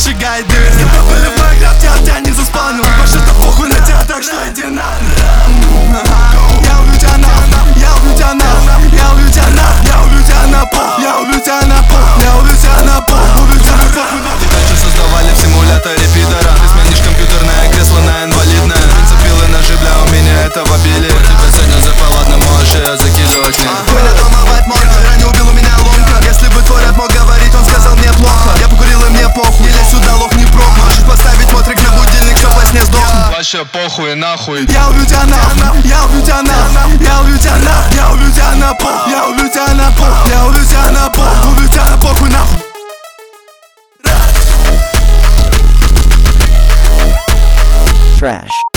зажигай дверь. С тобой были в Майнкрафте, а тебя не заспавнил. Вообще-то похуй на тебя, так что иди на. Я убью тебя на, я убью тебя на, я убью тебя на, я убью тебя на пол, я убью тебя на пол, я убью тебя на пол, убью тебя на пол. Раньше создавали в симуляторе пидора. Ты сменишь компьютерное кресло на инвалидное. Принцип пилы ножи, бля, у меня это в обилии. Тебя сегодня запал, ладно, можешь ее закидывать мне. Меня дома вайп морга, вчера не убил, у меня ломка. Если бы твой рэп мог говорить, он сказал мне плохо. Я покурил и мне похуй, не лезь сюда, лох, не прок. Можешь поставить мотрик на будильник, чтоб во сне сдохну. Вообще похуй, нахуй. Я убью тебя на, я убью тебя на, я убью тебя на, я убью тебя на пол, я убью тебя на пол, я убью тебя на пол, убью тебя на похуй нахуй. Trash.